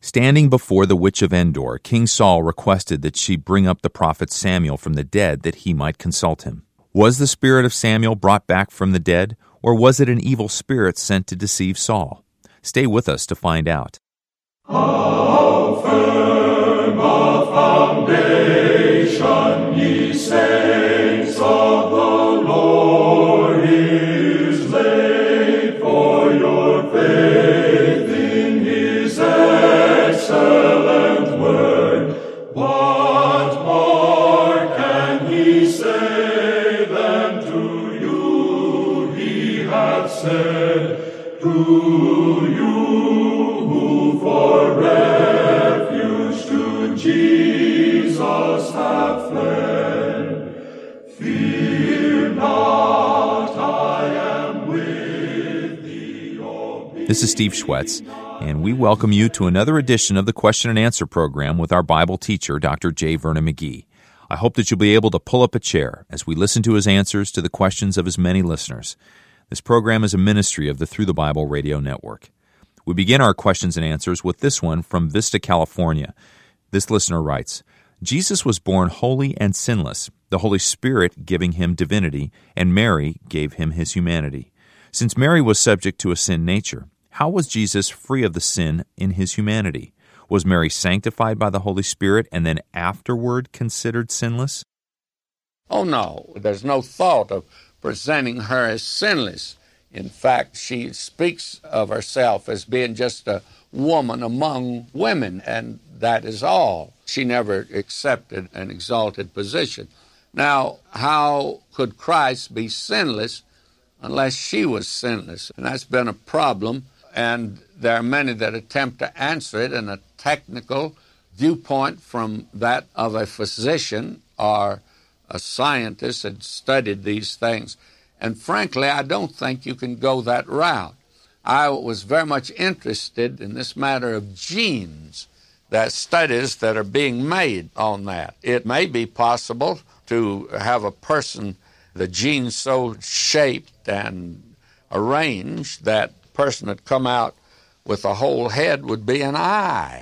Standing before the witch of Endor, King Saul requested that she bring up the prophet Samuel from the dead that he might consult him. Was the spirit of Samuel brought back from the dead, or was it an evil spirit sent to deceive Saul? Stay with us to find out. How firm a foundation, ye saints of the Lord, is laid for your faith in his excellent word. What more can he say than to you he hath said, to you who for refuge to Jesus have fled? Fear not, I am with thee. This is Steve Schwetz, and we welcome you to another edition of the Question and Answer program with our Bible teacher, Dr. J. Vernon McGee. I hope that you'll be able to pull up a chair as we listen to his answers to the questions of his many listeners. This program is a ministry of the Through the Bible radio network. We begin our questions and answers with this one from Vista, California. This listener writes, Jesus was born holy and sinless, the Holy Spirit giving him divinity, and Mary gave him his humanity. Since Mary was subject to a sin nature, how was Jesus free of the sin in his humanity? Was Mary sanctified by the Holy Spirit and then afterward considered sinless? Oh, no. There's no thought of presenting her as sinless. In fact, she speaks of herself as being just a woman among women, and that is all. She never accepted an exalted position. Now, how could Christ be sinless unless she was sinless? And that's been a problem, and there are many that attempt to answer it in a technical viewpoint from that of a physician or a scientist that studied these things. And frankly, I don't think you can go that route. I was very much interested in this matter of genes, that studies that are being made on that. It may be possible to have a person, the genes so shaped and arranged that person that come out with a whole head would be an eye,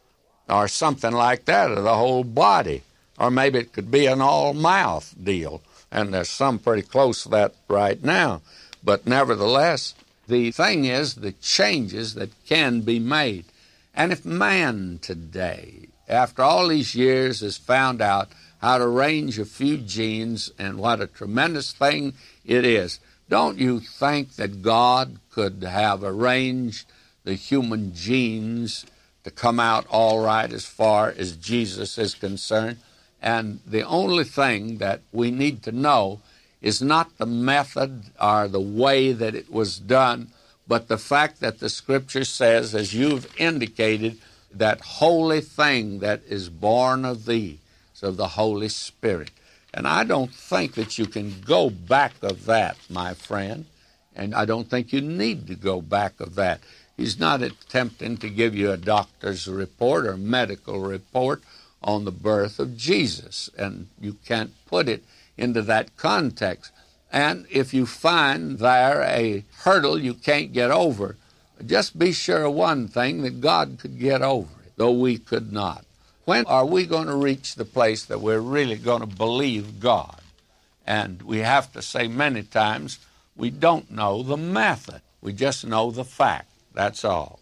or something like that, or the whole body. Or maybe it could be an all-mouth deal, and there's some pretty close to that right now. But nevertheless, the thing is the changes that can be made. And if man today, after all these years, has found out how to arrange a few genes and what a tremendous thing it is, don't you think that God could have arranged the human genes to come out all right as far as Jesus is concerned? And the only thing that we need to know is not the method or the way that it was done, but the fact that the Scripture says, as you've indicated, that holy thing that is born of thee, so the Holy Spirit. And I don't think that you can go back of that, my friend, and I don't think you need to go back of that. He's not attempting to give you a doctor's report or medical report on the birth of Jesus, and you can't put it into that context. And if you find there a hurdle you can't get over, just be sure of one thing, that God could get over it, though we could not. When are we going to reach the place that we're really going to believe God? And we have to say many times, we don't know the method. We just know the fact. That's all.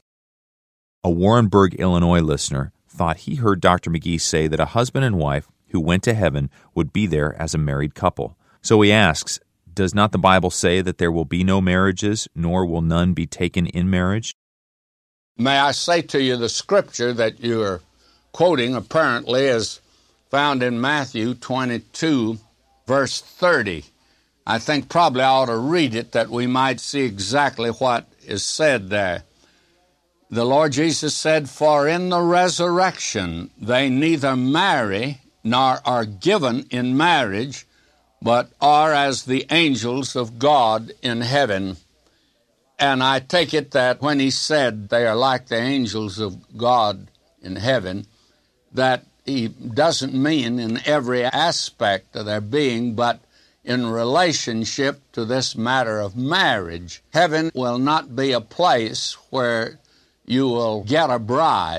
A Warrenburg, Illinois listener thought he heard Dr. McGee say that a husband and wife who went to heaven would be there as a married couple. So he asks, does not the Bible say that there will be no marriages, nor will none be taken in marriage? May I say to you, the scripture that you're quoting apparently is found in Matthew 22, verse 30. I think probably I ought to read it that we might see exactly what is said there. The Lord Jesus said, "For in the resurrection they neither marry nor are given in marriage, but are as the angels of God in heaven." And I take it that when he said they are like the angels of God in heaven, that he doesn't mean in every aspect of their being, but in relationship to this matter of marriage. Heaven will not be a place where you will get a bride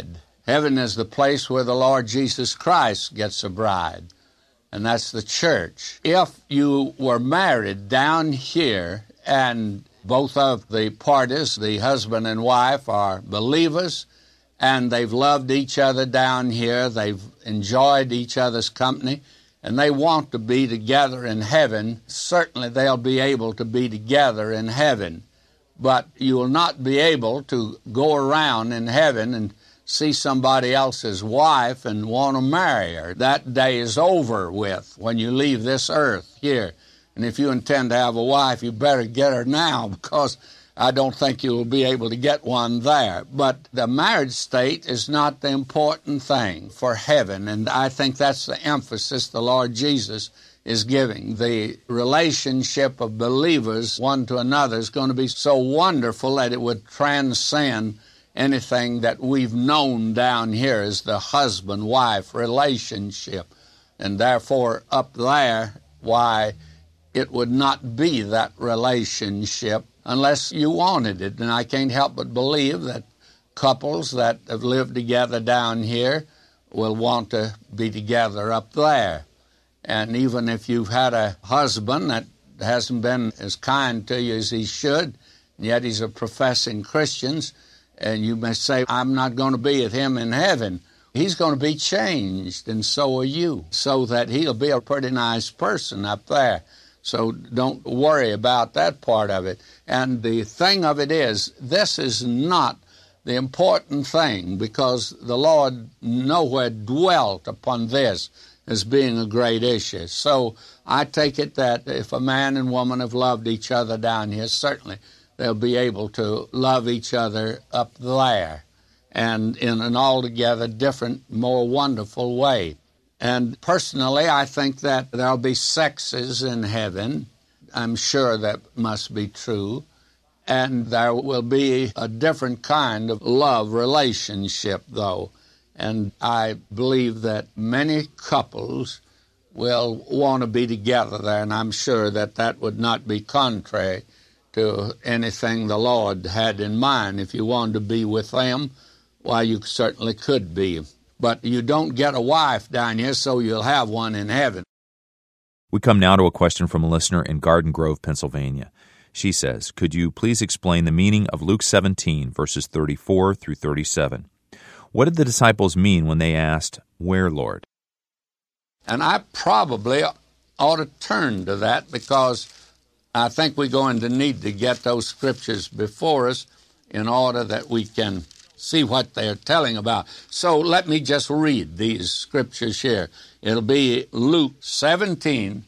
Heaven is the place where the Lord Jesus Christ gets a bride, and that's the church. If you were married down here and both of the parties, the husband and wife, are believers, and they've loved each other down here, they've enjoyed each other's company, and they want to be together in heaven, certainly they'll be able to be together in heaven. But you will not be able to go around in heaven and see somebody else's wife and want to marry her. That day is over with when you leave this earth here. And if you intend to have a wife, you better get her now, because I don't think you will be able to get one there. But the marriage state is not the important thing for heaven, and I think that's the emphasis the Lord Jesus is giving. The relationship of believers one to another is going to be so wonderful that it would transcend anything that we've known down here as the husband-wife relationship. And therefore, up there, why, it would not be that relationship unless you wanted it. And I can't help but believe that couples that have lived together down here will want to be together up there. And even if you've had a husband that hasn't been as kind to you as he should, and yet he's a professing Christian, and you may say, I'm not going to be with him in heaven. He's going to be changed, and so are you, so that he'll be a pretty nice person up there. So don't worry about that part of it. And the thing of it is, this is not the important thing, because the Lord nowhere dwelt upon this as being a great issue. So I take it that if a man and woman have loved each other down here, certainly they'll be able to love each other up there, and in an altogether different, more wonderful way. And personally, I think that there'll be sexes in heaven. I'm sure that must be true. And there will be a different kind of love relationship, though. And I believe that many couples will want to be together there, and I'm sure that that would not be contrary to anything the Lord had in mind. If you wanted to be with them, why, you certainly could be. But you don't get a wife down here, so you'll have one in heaven. We come now to a question from a listener in Garden Grove, Pennsylvania. She says, could you please explain the meaning of Luke 17, verses 34 through 37? What did the disciples mean when they asked, "Where, Lord?" And I probably ought to turn to that, because I think we're going to need to get those scriptures before us in order that we can see what they're telling about. So let me just read these scriptures here. It'll be Luke 17,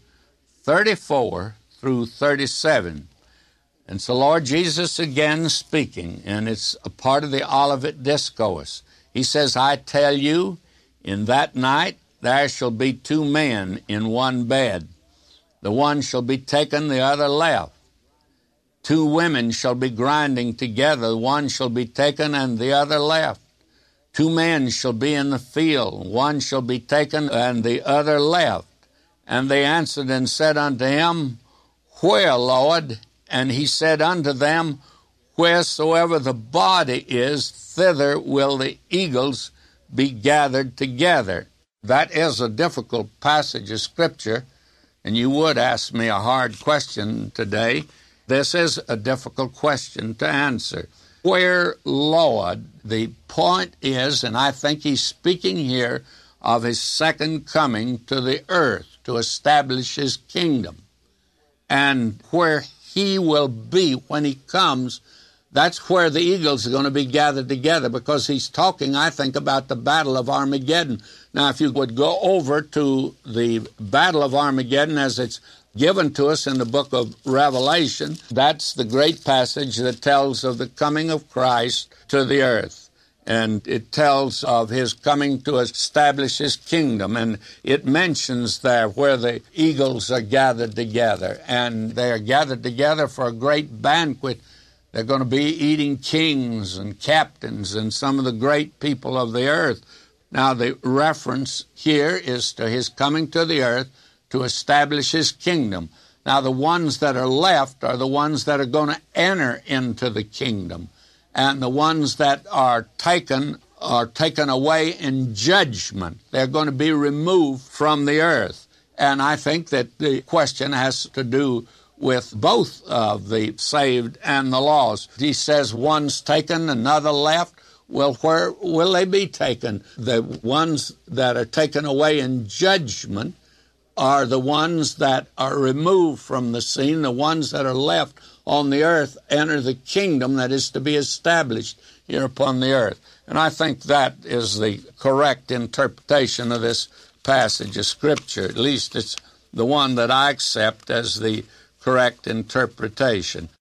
34 through 37. And it's the Lord Jesus again speaking, and it's a part of the Olivet Discourse. He says, I tell you, in that night there shall be two men in one bed. The one shall be taken, the other left. Two women shall be grinding together, one shall be taken and the other left. Two men shall be in the field, one shall be taken and the other left. And they answered and said unto him, Where, Lord? And he said unto them, Wheresoever the body is, thither will the eagles be gathered together. That is a difficult passage of Scripture, and you would ask me a hard question today. This is a difficult question to answer. Where, Lord? The point is, and I think he's speaking here of his second coming to the earth to establish his kingdom. And where he will be when he comes, that's where the eagles are going to be gathered together, because he's talking, I think, about the Battle of Armageddon. Now, if you would go over to the Battle of Armageddon as it's given to us in the book of Revelation, that's the great passage that tells of the coming of Christ to the earth. And it tells of his coming to establish his kingdom. And it mentions there where the eagles are gathered together. And they are gathered together for a great banquet. They're going to be eating kings and captains and some of the great people of the earth. Now, the reference here is to his coming to the earth to establish his kingdom. Now, the ones that are left are the ones that are going to enter into the kingdom. And the ones that are taken are taken away in judgment. They're going to be removed from the earth. And I think that the question has to do with both of the saved and the lost. He says one's taken, another left. Well, where will they be taken? The ones that are taken away in judgment are the ones that are removed from the scene. The ones that are left on the earth enter the kingdom that is to be established here upon the earth. And I think that is the correct interpretation of this passage of Scripture. At least it's the one that I accept as the correct interpretation.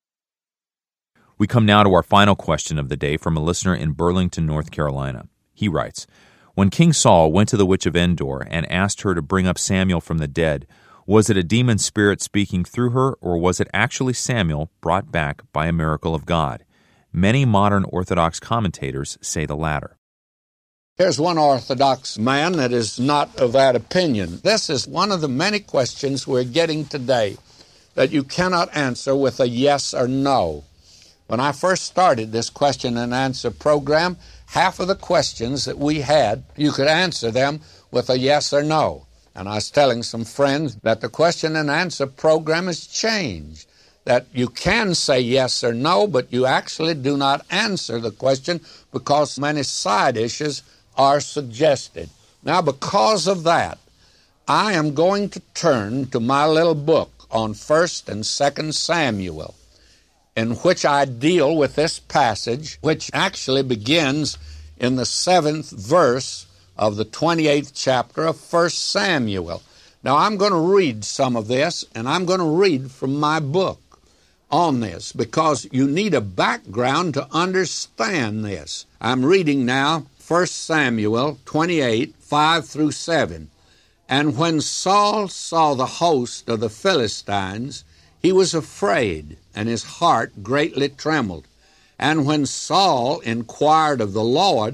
We come now to our final question of the day from a listener in Burlington, North Carolina. He writes, "When King Saul went to the witch of Endor and asked her to bring up Samuel from the dead, was it a demon spirit speaking through her, or was it actually Samuel brought back by a miracle of God? Many modern Orthodox commentators say the latter." Here's one Orthodox man that is not of that opinion. This is one of the many questions we're getting today that you cannot answer with a yes or no. When I first started this question and answer program, half of the questions that we had, you could answer them with a yes or no. And I was telling some friends that the question and answer program has changed, that you can say yes or no, but you actually do not answer the question because many side issues are suggested. Now, because of that, I am going to turn to my little book on 1st and 2nd Samuel, in which I deal with this passage, which actually begins in the 7th verse of the 28th chapter of 1 Samuel. Now, I'm going to read some of this, and I'm going to read from my book on this, because you need a background to understand this. I'm reading now 1 Samuel 28, 5 through 7. "And when Saul saw the host of the Philistines, he was afraid, and his heart greatly trembled. And when Saul inquired of the Lord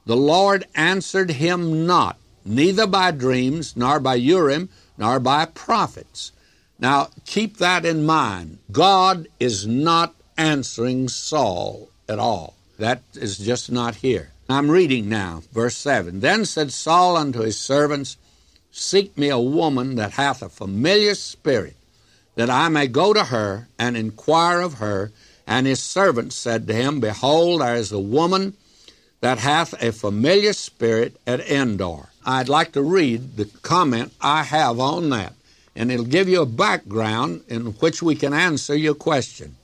answered him not, neither by dreams, nor by Urim, nor by prophets." Now, keep that in mind. God is not answering Saul at all. That is just not here. I'm reading now, verse 7. "Then said Saul unto his servants, Seek me a woman that hath a familiar spirit, that I may go to her and inquire of her. And his servants said to him, Behold, there is a woman that hath a familiar spirit at Endor." I'd like to read the comment I have on that, and it'll give you a background in which we can answer your question.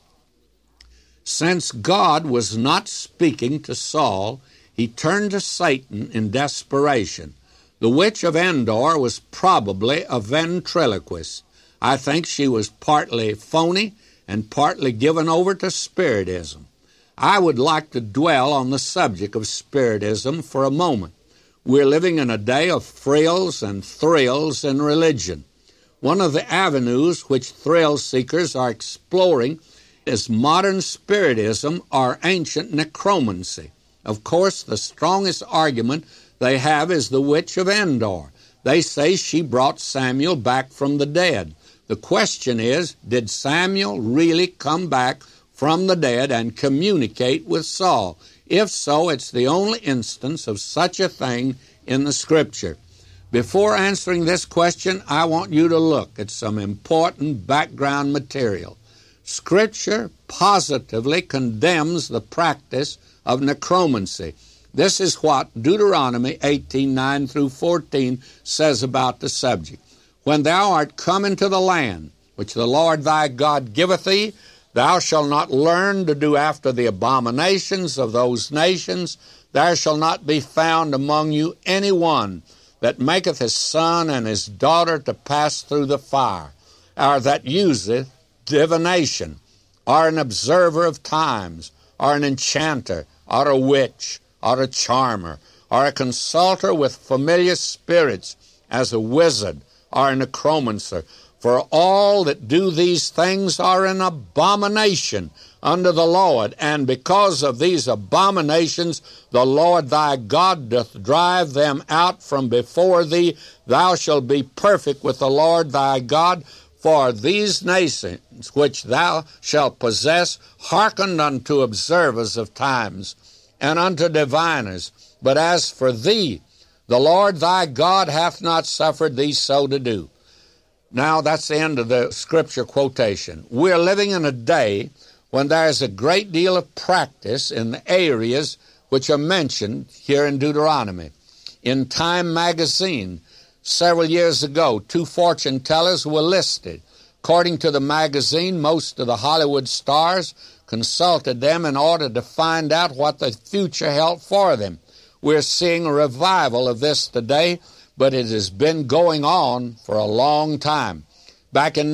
"Since God was not speaking to Saul, he turned to Satan in desperation. The witch of Endor was probably a ventriloquist. I think she was partly phony and partly given over to Spiritism. I would like to dwell on the subject of Spiritism for a moment. We're living in a day of frills and thrills in religion. One of the avenues which thrill seekers are exploring is modern Spiritism or ancient necromancy. Of course, the strongest argument they have is the witch of Endor. They say she brought Samuel back from the dead. The question is, did Samuel really come back from the dead and communicate with Saul? If so, it's the only instance of such a thing in the Scripture. Before answering this question, I want you to look at some important background material. Scripture positively condemns the practice of necromancy. This is what Deuteronomy 18:9 through 14 says about the subject. "When thou art come into the land which the Lord thy God giveth thee, thou shalt not learn to do after the abominations of those nations. There shall not be found among you any one that maketh his son and his daughter to pass through the fire, or that useth divination, or an observer of times, or an enchanter, or a witch, or a charmer, or a consulter with familiar spirits, as a wizard, or a necromancer. For all that do these things are an abomination unto the Lord, and because of these abominations the Lord thy God doth drive them out from before thee. Thou shalt be perfect with the Lord thy God, for these nations which thou shalt possess hearkened unto observers of times, and unto diviners. But as for thee, the Lord thy God hath not suffered thee so to do. Now, that's the end of the scripture quotation. We're living in a day when there is a great deal of practice in the areas which are mentioned here in Deuteronomy. In Time magazine, several years ago, 2 fortune tellers were listed. According to the magazine, most of the Hollywood stars consulted them in order to find out what the future held for them. We're seeing a revival of this today, but it has been going on for a long time. Back in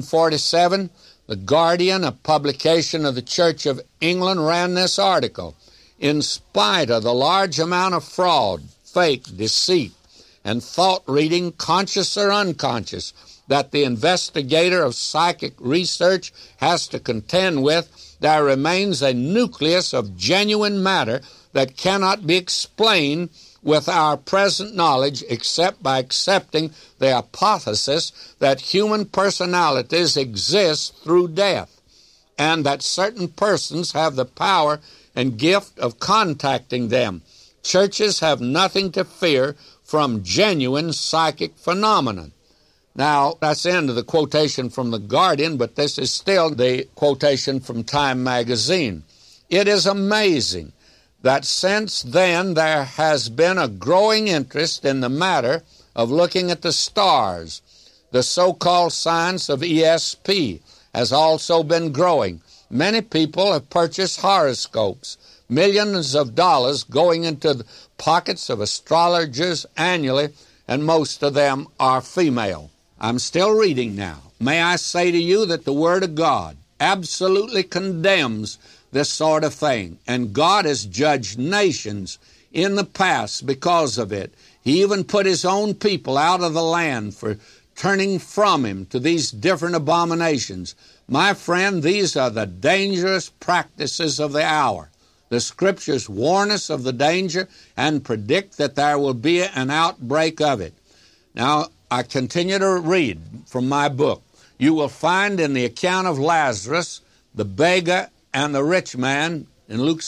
1947, The Guardian, a publication of the Church of England, ran this article. In spite of the large amount of fraud, fake, deceit, and thought reading, conscious or unconscious, that the investigator of psychic research has to contend with, there remains a nucleus of genuine matter that cannot be explained with our present knowledge except by accepting the hypothesis that human personalities exist through death, and that certain persons have the power and gift of contacting them. Churches have nothing to fear from genuine psychic phenomena. Now, that's the end of the quotation from The Guardian, but this is still the quotation from Time magazine. It is amazing that since then there has been a growing interest in the matter of looking at the stars. The so-called science of ESP has also been growing. Many people have purchased horoscopes, millions of dollars going into the pockets of astrologers annually, and most of them are female. I'm still reading now. May I say to you that the Word of God absolutely condemns this sort of thing, and God has judged nations in the past because of it. He even put His own people out of the land for turning from Him to these different abominations. My friend, these are the dangerous practices of the hour. The Scriptures warn us of the danger and predict that there will be an outbreak of it. Now, I continue to read from my book. You will find in the account of Lazarus, the beggar, and the rich man in Luke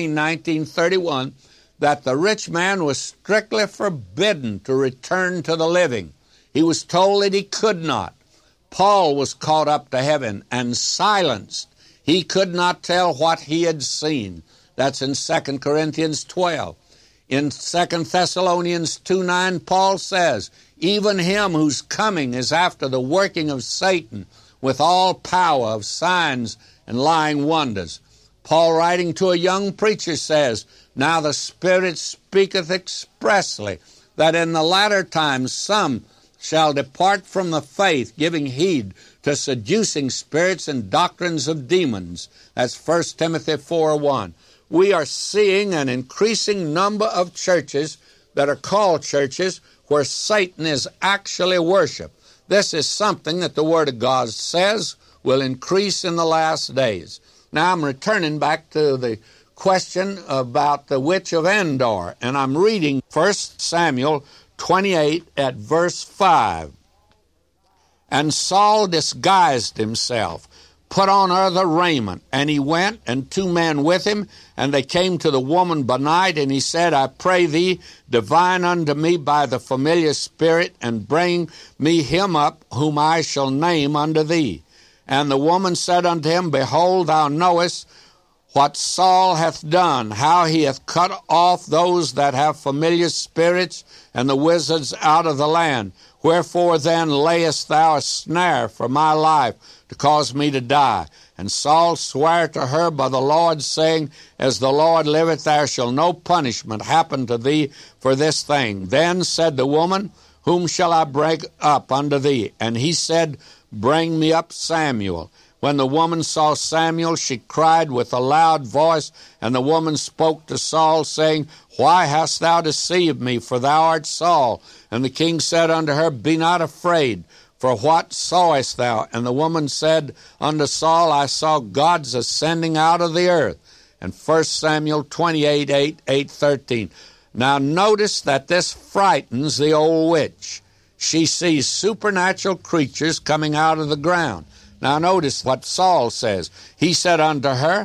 16:19-31, that the rich man was strictly forbidden to return to the living. He was told that he could not. Paul was caught up to heaven and silenced. He could not tell what he had seen. That's in 2 Corinthians 12. In 2 Thessalonians 2:9, Paul says, even him whose coming is after the working of Satan with all power of signs and lying wonders. Paul, writing to a young preacher, says, now the Spirit speaketh expressly that in the latter times some shall depart from the faith, giving heed to seducing spirits and doctrines of demons. That's 1 Timothy 4:1. We are seeing an increasing number of churches that are called churches where Satan is actually worshipped. This is something that the Word of God says will increase in the last days. Now I'm returning back to the question about the witch of Endor, and I'm reading 1 Samuel 28 at verse 5. And Saul disguised himself, put on other raiment, and he went, and 2 men with him, and they came to the woman by night, and he said, I pray thee, divine unto me by the familiar spirit, and bring me him up, whom I shall name unto thee. And the woman said unto him, behold, thou knowest what Saul hath done, how he hath cut off those that have familiar spirits and the wizards out of the land. Wherefore then layest thou a snare for my life to cause me to die? And Saul sware to her by the Lord, saying, as the Lord liveth, there shall no punishment happen to thee for this thing. Then said the woman, whom shall I bring up unto thee? And he said, bring me up Samuel. When the woman saw Samuel, she cried with a loud voice, and the woman spoke to Saul, saying, why hast thou deceived me? For thou art Saul. And the king said unto her, be not afraid, for what sawest thou? And the woman said unto Saul, I saw gods ascending out of the earth. And 1 Samuel 28:8-13. Now notice that this frightens the old witch. She sees supernatural creatures coming out of the ground. Now notice what Saul says. He said unto her,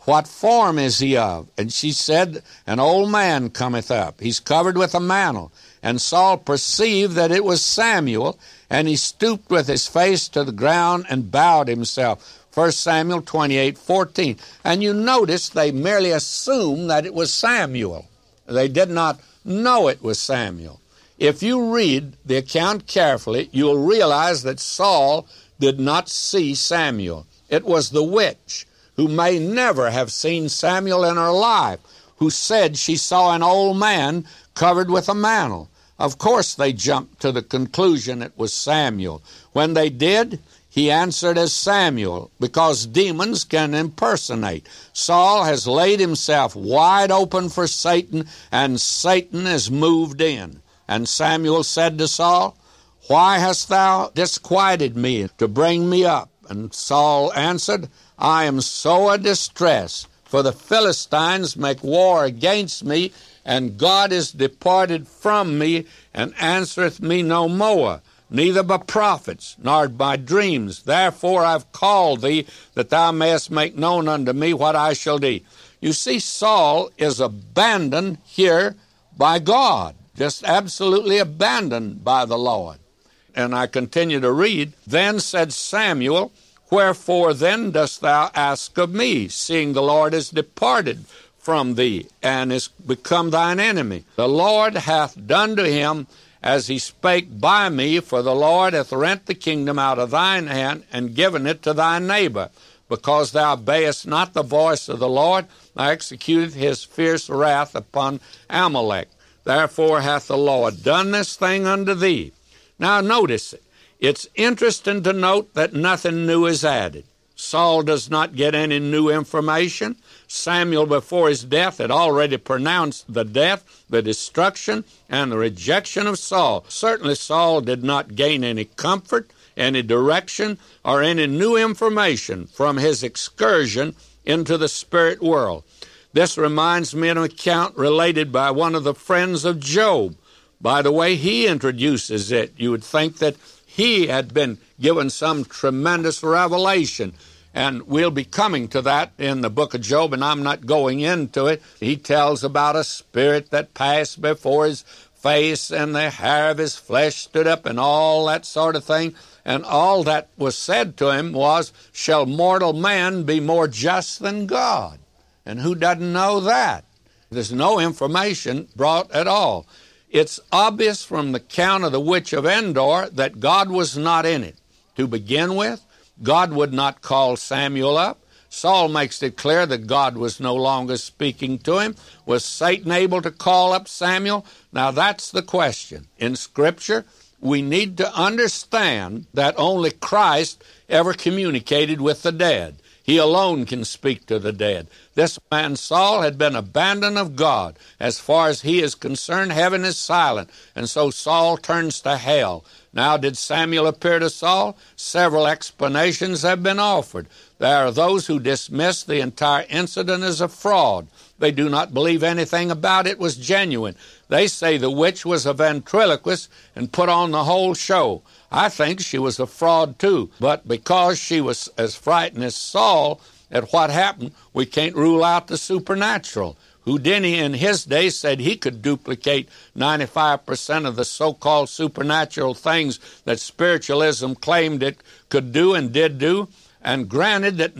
what form is he of? And she said, an old man cometh up. He's covered with a mantle. And Saul perceived that it was Samuel, and he stooped with his face to the ground and bowed himself. 1 Samuel 28:14. And you notice they merely assumed that it was Samuel. They did not know it was Samuel. If you read the account carefully, you'll realize that Saul did not see Samuel. It was the witch, who may never have seen Samuel in her life, who said she saw an old man covered with a mantle. Of course they jumped to the conclusion it was Samuel. When they did, he answered as Samuel, because demons can impersonate. Saul has laid himself wide open for Satan, and Satan is moved in. And Samuel said to Saul, why hast thou disquieted me to bring me up? And Saul answered, I am sore distressed, for the Philistines make war against me, and God is departed from me, and answereth me no more, neither by prophets, nor by dreams. Therefore I've called thee, that thou mayest make known unto me what I shall do. You see, Saul is abandoned here by God, just absolutely abandoned by the Lord. And I continue to read, then said Samuel, wherefore then dost thou ask of me, seeing the Lord is departed from thee, and is become thine enemy? The Lord hath done to him as he spake by me, for the Lord hath rent the kingdom out of thine hand, and given it to thy neighbor. Because thou obeyest not the voice of the Lord, thou executest his fierce wrath upon Amalek. Therefore hath the Lord done this thing unto thee. Now notice it. It's interesting to note that nothing new is added. Saul does not get any new information. Samuel, before his death, had already pronounced the death, the destruction, and the rejection of Saul. Certainly Saul did not gain any comfort, any direction, or any new information from his excursion into the spirit world. This reminds me of an account related by one of the friends of Job. By the way he introduces it, you would think that he had been given some tremendous revelation. And we'll be coming to that in the book of Job, and I'm not going into it. He tells about a spirit that passed before his face, and the hair of his flesh stood up, and all that sort of thing. And all that was said to him was, shall mortal man be more just than God? And who doesn't know that? There's no information brought at all. It's obvious from the account of the witch of Endor that God was not in it. To begin with, God would not call Samuel up. Saul makes it clear that God was no longer speaking to him. Was Satan able to call up Samuel? Now that's the question. In Scripture, we need to understand that only Christ ever communicated with the dead. He alone can speak to the dead. This man Saul had been abandoned of God. As far as he is concerned, heaven is silent, and so Saul turns to hell. Now, did Samuel appear to Saul? Several explanations have been offered. There are those who dismiss the entire incident as a fraud. They do not believe anything about it was genuine. They say the witch was a ventriloquist and put on the whole show. I think she was a fraud too, but because she was as frightened as Saul at what happened, we can't rule out the supernatural. Houdini in his day said he could duplicate 95% of the so-called supernatural things that spiritualism claimed it could do and did do, and granted that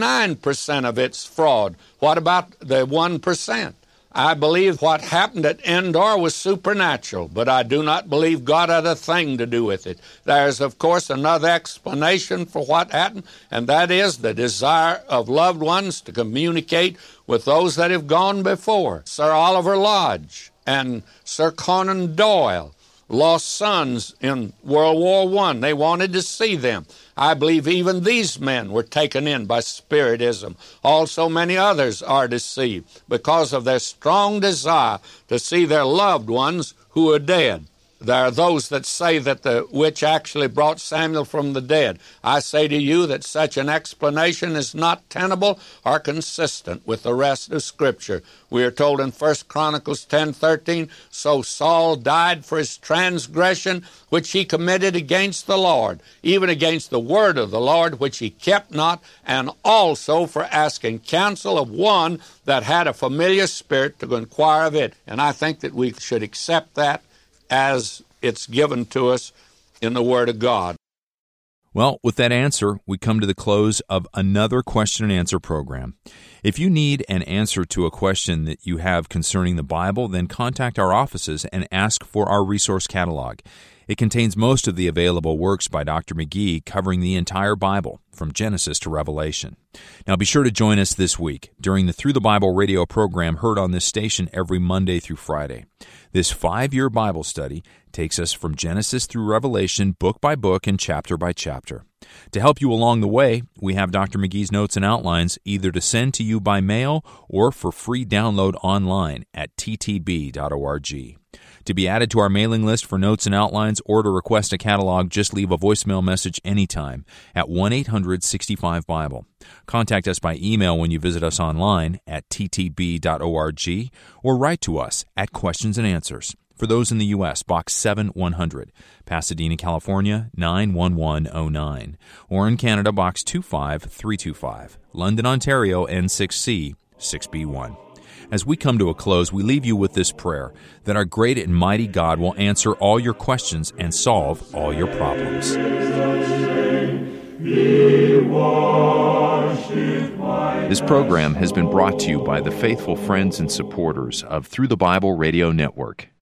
99% of it's fraud. What about the 1%? I believe what happened at Endor was supernatural, but I do not believe God had a thing to do with it. There's, of course, another explanation for what happened, and that is the desire of loved ones to communicate with those that have gone before. Sir Oliver Lodge and Sir Conan Doyle lost sons in World War I. They wanted to see them. I believe even these men were taken in by Spiritism. Also, many others are deceived because of their strong desire to see their loved ones who are dead. There are those that say that the witch actually brought Samuel from the dead. I say to you that such an explanation is not tenable or consistent with the rest of Scripture. We are told in 1 Chronicles 10:13, so Saul died for his transgression which he committed against the Lord, even against the word of the Lord which he kept not, and also for asking counsel of one that had a familiar spirit to inquire of it. And I think that we should accept that as it's given to us in the Word of God. Well, with that answer, we come to the close of another question and answer program. If you need an answer to a question that you have concerning the Bible, then contact our offices and ask for our resource catalog. It contains most of the available works by Dr. McGee covering the entire Bible, from Genesis to Revelation. Now be sure to join us this week during the Through the Bible radio program heard on this station every Monday through Friday. This 5-year Bible study takes us from Genesis through Revelation, book by book and chapter by chapter. To help you along the way, we have Dr. McGee's notes and outlines either to send to you by mail or for free download online at ttb.org. To be added to our mailing list for notes and outlines or to request a catalog, just leave a voicemail message anytime at 1-800-65-BIBLE. Contact us by email when you visit us online at ttb.org or write to us at Questions and Answers. For those in the U.S., Box 7100, Pasadena, California, 91109. Or in Canada, Box 25325, London, Ontario, N6C, 6B1. As we come to a close, we leave you with this prayer, that our great and mighty God will answer all your questions and solve all your problems. This program has been brought to you by the faithful friends and supporters of Through the Bible Radio Network.